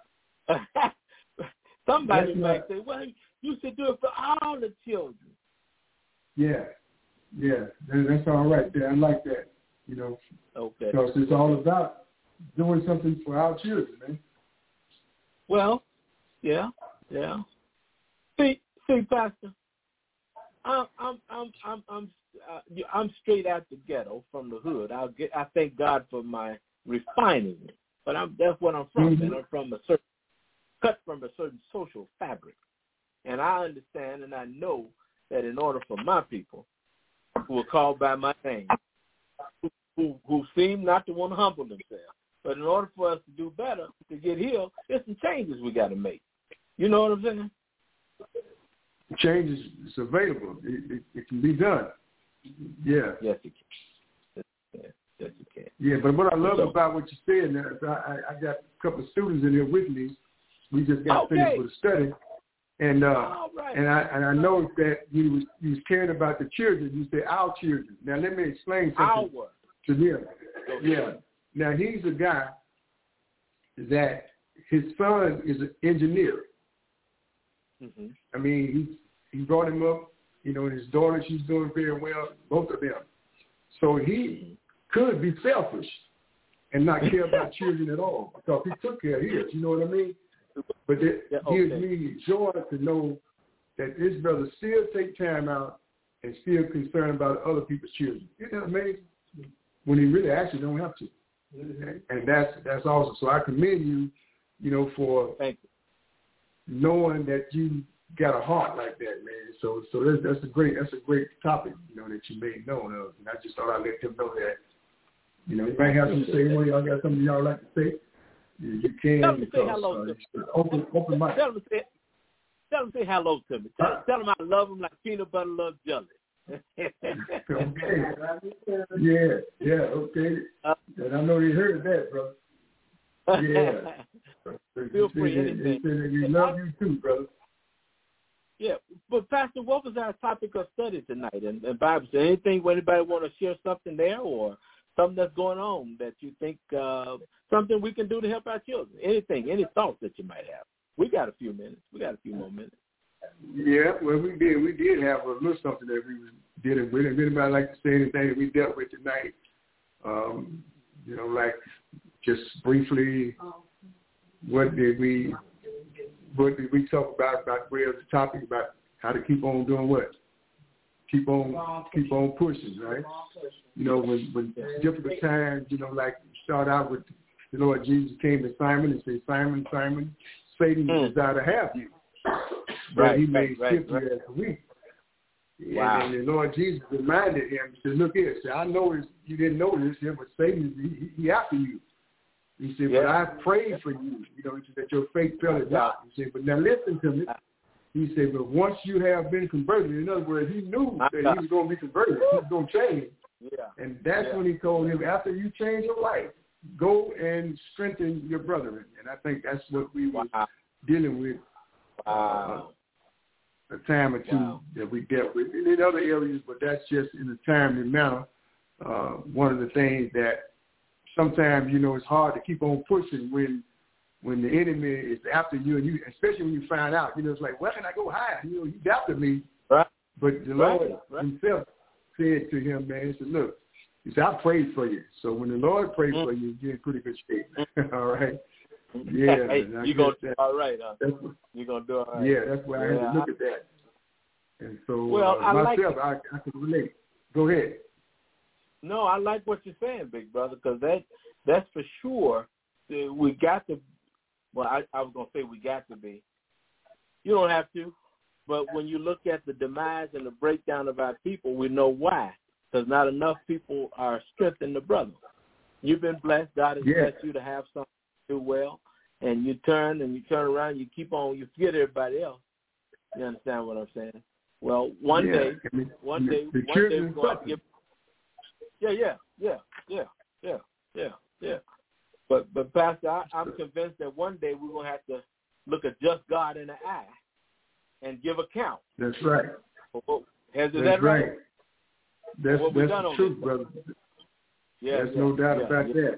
Somebody That's might not... say, well, you should do it for all the children. Yeah, yeah, that's all right there. I like that, you know. Okay. Because it's all about doing something for our children, man. Well, yeah, yeah. See, see, Pastor, I'm, I'm, I'm, I'm, I'm, uh, I'm straight out the ghetto from the hood. I'll get. I thank God for my refining, but I'm that's what I'm from. Mm-hmm. And I'm from a certain cut from a certain social fabric, and I understand and I know that in order for my people who are called by my name, who, who, who seem not to want to humble themselves, but in order for us to do better, to get healed, there's some changes we got to make. You know what I'm saying? Change is available. It, it, it can be done. Yeah. Yes, it can. Yes, yes it can. Yeah, but what I love so, about what you said, now, I, I got a couple of students in here with me. We just got okay. finished with a study. And uh, right. and I and I know that you was you was caring about the children. You say our children. Now let me explain something our. to them. Yeah. Now he's a guy that his son is an engineer. Mm-hmm. I mean he he brought him up. You know, and his daughter, she's doing very well. Both of them. So he could be selfish and not care about children at all because he took care of his. You know what I mean? But it yeah, okay. gives me joy to know that this brother still take time out and still concerned about other people's children. Isn't that amazing? When he really actually don't have to. And that's that's awesome. So I commend you, you know, for Thank you. knowing that you got a heart like that, man. So so that's, that's a great that's a great topic, you know, that you made known of. And I just thought I'd let them know that. You know, you might have something to say. One of y'all got something y'all like to say? You, you can. Tell them to say because, hello uh, to me. Open, open mic. Tell them to say, tell them to say hello to me. Tell, Huh? tell them I love them like peanut butter loves jelly. Okay. Yeah, yeah, okay. Uh, and I know you heard that, brother. Yeah. Feel They free, said- anything. They said that we love you too, brother. Yeah, but Pastor, what was our topic of study tonight? And, and Bible said anything where anybody want to share something there or something that's going on that you think uh, something we can do to help our children? Anything, any thoughts that you might have? We got a few minutes. We got a few more minutes. Yeah, well, we did. We did have a little something that we was dealing with. If anybody like to say anything that we dealt with tonight, um, you know, like just briefly, what did we, what did we talk about? About where the topic about how to keep on doing what? Keep on, keep on pushing, right? You know, when when difficult times, you know, like start out with the Lord Jesus came to Simon and said, Simon, Simon, Satan Mm. desire to have you. But Right, he right, made right, simply right. as weak. Wow. And, and the Lord Jesus reminded him, he said, look here, said, I know this, you didn't know this here, but Satan, he, he after you. He said, Yeah. but I prayed for you, you know, that your faith failed not. He said, but now listen to me. He said, but once you have been converted, in other words, he knew that he was going to be converted. He was going to change. Yeah. And that's Yeah. when he told him, after you change your life, go and strengthen your brethren. And I think that's what we were Wow. dealing with. Wow. Uh, a time or two Wow. that we dealt with and in other areas, but that's just in a timely manner. Uh, one of the things that sometimes, you know, it's hard to keep on pushing when when the enemy is after you, and you, especially when you find out, you know, it's like, where can I go hide? You know, he doubted me, Right. but the Right. Lord Right. himself said to him, man, he said, look, he said, I prayed for you. So when the Lord prayed Mm. for you, you're in pretty good shape. All right. Yeah. Hey, and I you're going to guess do all right, huh? That's what, You're going to do all right. yeah, that's why I had Yeah, to look at that. And so Well, uh, I like myself, I, I can relate. Go ahead. No, I like what you're saying, big brother, because that, that's for sure. uh, We got to, well, I, I was going to say we got to be. You don't have to, but when you look at the demise and the breakdown of our people, we know why, because not enough people are strengthening the brother. You've been blessed. God has Yeah. blessed you to have something to do well, and you turn and you turn around, you keep on, you forget everybody else. You understand what I'm saying? Well, one Yeah. day, I mean, one day, the one day children we're going to suffer. give. Yeah, yeah, yeah, yeah, yeah, yeah, yeah. But, but Pastor, I, I'm convinced that one day we're going to have to look at just God in the eye and give account. That's right. Oh, Is That's that right? right. That's What we that's done the on truth, this? brother. Yeah, There's yeah, no doubt yeah, about yeah. that.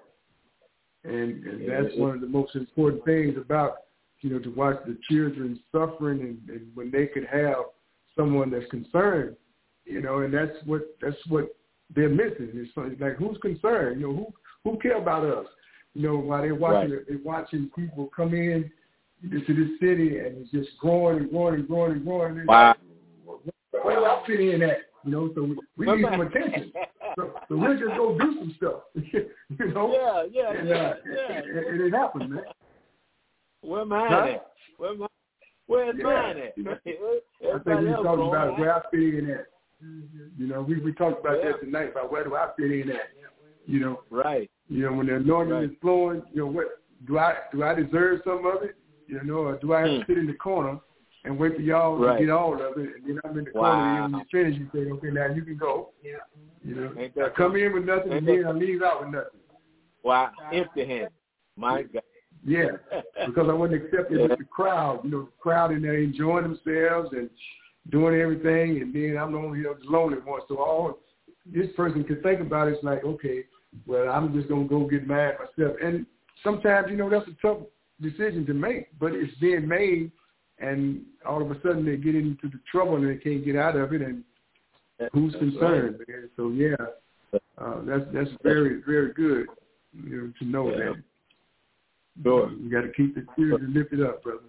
And and Yeah, that's it- one of the most important things about, you know, to watch the children suffering and, and when they could have someone that's concerned, you know, and that's what that's what they're missing. It's like, who's concerned? You know, who who care about us? You know, while they're watching Right. they're watching people come in into this city and it's just growing and growing and growing and growing. And Wow. like, where do I fit in at? You know, so we, we need some attention. So, so we'll just go do some stuff. you know? Yeah, yeah, and, yeah, uh, yeah. And, and it happens, man. Where mine Huh? at? Where my, where's Yeah, mine at? you know, I think Everybody we else talked growing about up. where I fit in at. You know, we, we talked about Yeah. that tonight, about where do I fit in at. You know, Right. you know, when the anointing Right. is flowing, you know, what do I do I deserve some of it? You know, or do I have Hmm. to sit in the corner and wait for y'all Right. to get all of it? And then I'm in the Wow. corner, and when you finish, you say, okay, now you can go. Yeah. You know, Ain't that I come something? in with nothing, and Ain't then I leave out with nothing. Wow. Empty-handed. My God. Yeah, because I wasn't accepted Yeah. with the crowd. You know, the crowd in there enjoying themselves and doing everything, and then I'm the only, you know, the lonely one. So all this person can think about is like, okay, well, I'm just gonna go get mad myself. And sometimes, you know, that's a tough decision to make, but it's being made, and all of a sudden they get into the trouble and they can't get out of it, and who's That's concerned, right. man? So yeah, uh, that's that's very very good, you know, to know Yeah. that. Sure. You got to keep the children lifted up, brother.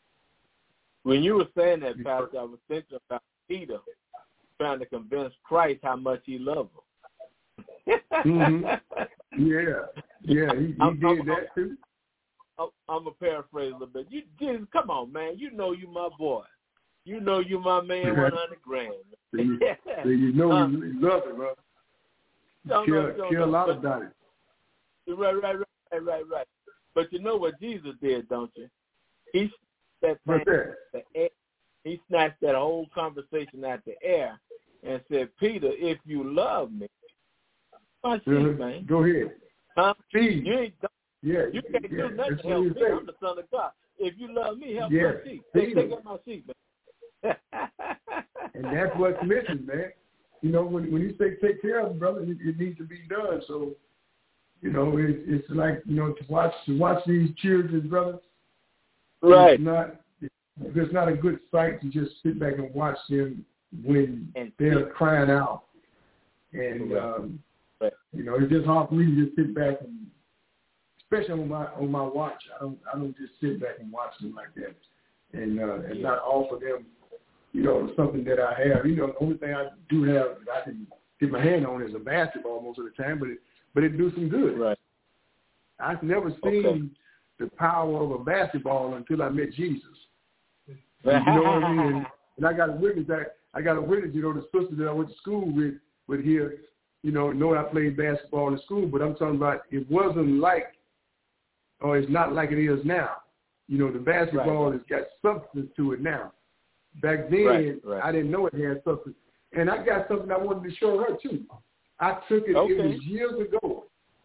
When you were saying that, Pastor, I was thinking about Peter trying to convince Christ how much he loved him. Mm-hmm. Yeah, yeah, he, he I'm, did I'm, that too. I'm, I'm going to paraphrase a little bit. You, Jesus, come on, man. You know you my boy. You know you my man, one hundred grand. so, you, so you know uh, you, you love it, bro. Don't care, know, don't care know, a lot but, about it. Right, right, right, right, right. But you know what Jesus did, don't you? He that thing, that? the air, he snatched that whole conversation out the air and said, Peter, if you love me, my sheep, uh-huh. man. Go ahead. Huh? See. You ain't yeah, you can't yeah, do nothing to help me. I'm the son of God. If you love me, help yeah. my sheep. Take, take up my sheep, man. And that's what's missing, man. You know, when when you say take care of them, brother, it, it needs to be done. So, you know, it, it's like, you know, to watch to watch these children, brother. Right. It's not it's not a good sight to just sit back and watch them when and they're crying out. And right. um, right. you know, it's just hard for me to just sit back and, especially on my on my watch, I don't I don't just sit back and watch them like that, and uh, and yeah. not offer them, you know, something that I have. You know, the only thing I do have that I can get my hand on is a basketball most of the time, but it but it do some good. Right. I've never seen okay. the power of a basketball until I met Jesus. You know what I mean? And, and I got a witness that I got a witness. You know, the sister that I went to school with with here. You know, know I played basketball in school, but I'm talking about it wasn't like, or it's not like it is now. You know, the basketball right. has got substance to it now. Back then, right, right. I didn't know it had substance. And I got something I wanted to show her, too. I took it, okay. it was years ago,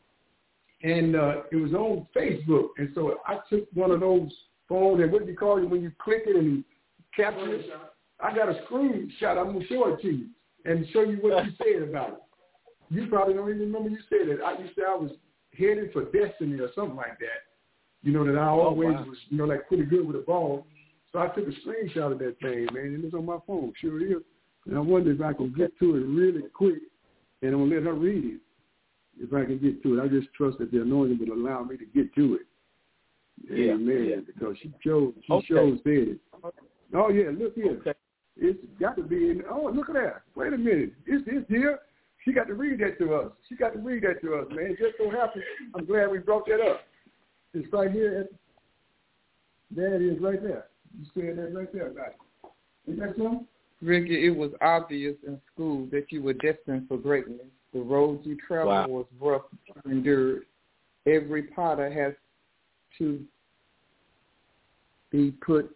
and uh, it was on Facebook. And so I took one of those phones, and what do you call it when you click it and capture it? I got a screenshot. I'm going to show it to you and show you what you said about it. You probably don't even remember you said it. I, you said I was headed for destiny or something like that. You know, that I always oh, wow. was, you know, like pretty good with a ball. So I took a screenshot of that thing, man, and it's on my phone. Sure it is. And I wonder if I can get to it really quick, and I'm going to let her read it. If I can get to it. I just trust that the anointing will allow me to get to it. Yeah, Amen. yeah. Because she chose, she okay. chose said it. Oh, yeah, look here. Okay. It's got to be in, oh, look at that. Wait a minute. It's, it's here. She got to read that to us. She got to read that to us, man. It just so happens. I'm glad we brought that up. It's right here. There it is right there. You said that right there, guys. Isn't that so? Ricky, it was obvious in school that you were destined for greatness. The road you traveled wow. was rough and endured. Every potter has to be put,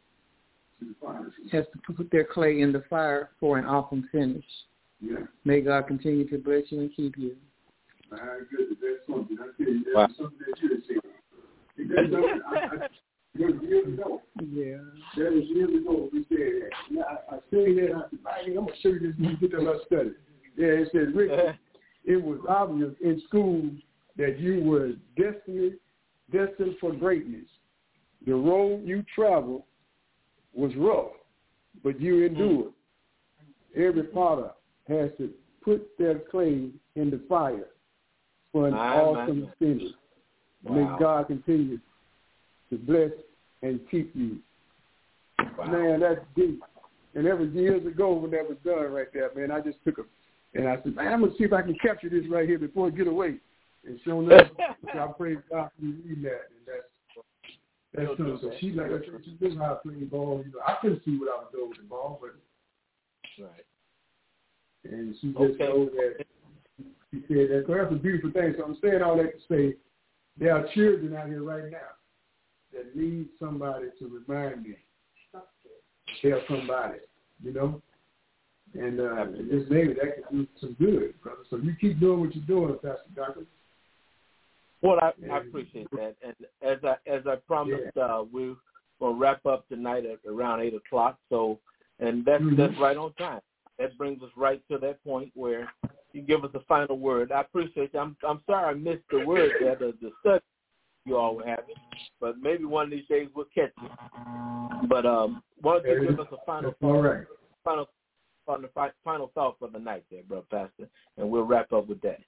has to put their clay in the fire for an awesome finish. Yeah. May God continue to bless you and keep you. All right, good. That's something. I tell you, that's wow. something that you didn't see. That's something I, I, it was years ago. Yeah. That was years ago we said that. Yeah, I, I said that. I said, I'm going to show you this when you get to my study. Yeah, it said, Rick, it was obvious in school that you were destined, destined for greatness. The road you traveled was rough, but you endured. Every potter has to put their clay in the fire for an my, awesome my. finish. Wow. May God continue to bless and keep you. Wow. Man, that's deep. And that was years ago when that was done right there, man. I just took a, and I said, man, I'm going to see if I can capture this right here before I get away. And sure enough, so I praise God for you reading that. And that's, that's true. So she like, this is how I play ball. You know, I couldn't see what I was doing with the ball, but. Right. And she just okay. knows that. She said that. So that's a beautiful thing. So I'm saying all that to say there are children out here right now that need somebody to remind me. Tell somebody, you know? And uh, just maybe that can do some good, brother. So you keep doing what you're doing, Pastor Doctor. Well, I, I appreciate that. And as I as I promised, yeah. uh, we're going to wrap up tonight at around eight o'clock. So, and that's, mm-hmm. that's right on time. That brings us right to that point where you give us a final word. I appreciate that. I'm, I'm sorry I missed the word there, the, the study you all were having, but maybe one of these days we'll catch it. But um, why don't you give us a final thought, all right. final, final, final thought for the night there, Brother Pastor, and we'll wrap up with that.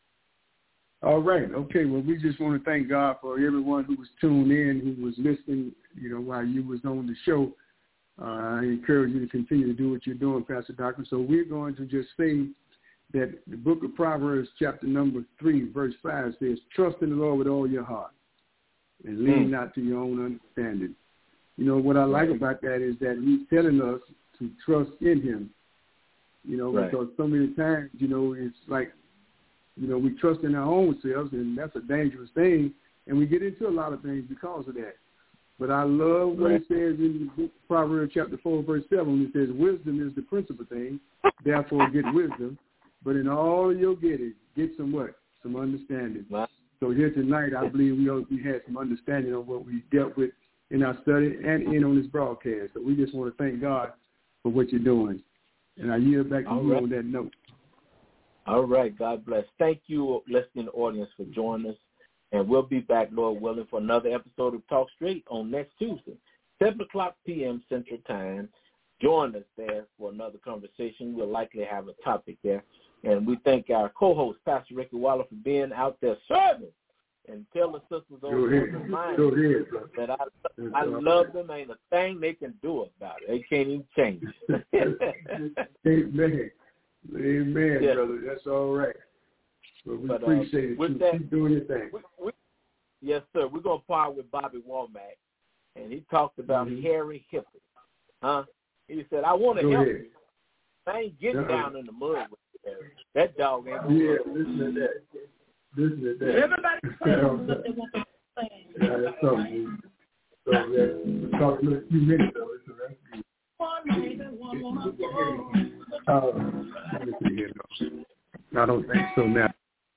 All right. Okay. Well, we just want to thank God for everyone who was tuned in, who was listening, you know, while you was on the show. Uh, I encourage you to continue to do what you're doing, Pastor Doctor. So we're going to just say that the book of Proverbs, chapter number three, verse five says, trust in the Lord with all your heart and lean mm. not to your own understanding. you know, what I like about that is that he's telling us to trust in him. You know, right. Because so many times, you know, it's like, you know, we trust in our own selves, and that's a dangerous thing, and we get into a lot of things because of that. But I love what right. it says in the book, Proverbs chapter four, verse seven, it says, wisdom is the principal thing, therefore get wisdom, but in all your getting, get some what? Some understanding. Right. So here tonight, I believe we, we had some understanding of what we dealt with in our study and in on this broadcast. So we just want to thank God for what you're doing. And I yield back to All you right. on that note. All right. God bless. Thank you, listening audience, for joining us. And we'll be back, Lord willing, for another episode of Talk Straight on next Tuesday, seven o'clock p.m. Central Time. Join us there for another conversation. We'll likely have a topic there. And we thank our co-host, Pastor Ricky Waller, for being out there serving. And tell the sisters over the mind that I, I love them. Ain't a thing they can do about it. They can't even change it. Amen. Amen, yeah. brother. That's all right. But we but, appreciate uh, it. Keep, that, keep doing your thing. We, we, yes, sir. We're going to part with Bobby Womack. And he talked about mm-hmm. Harry Hippie. Huh? He said, I want to help ahead. you. I ain't getting uh-uh. down in the mud with you. That dog ain't going to Yeah, listen to that. Listen to that. Everybody saying what they want to say. Yeah, that's something. So, yeah, we'll talk in a few minutes, though. So that's good. One baby, one more. Uh, let me see here, though. I don't think so now.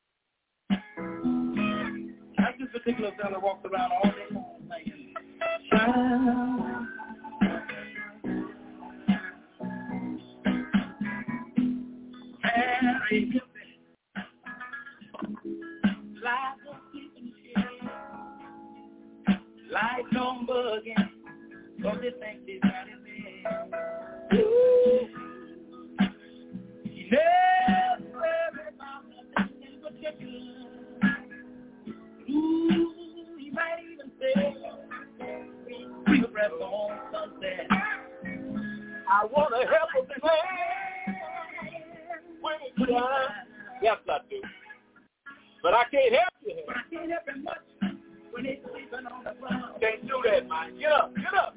That's this particular fella walked around all day long saying, child. Harry Hippie. Life don't sleep in shade. Life don't bug in. Cause they think they got it bad. Ooh. He never worried about nothing in particular. Ooh, he might even say, we press on sunset. I want to help a man when it's done. Yes, I do. But I can't help you. But I can't help him much when he's sleeping on the ground. Can't do that, man. Get up, get up.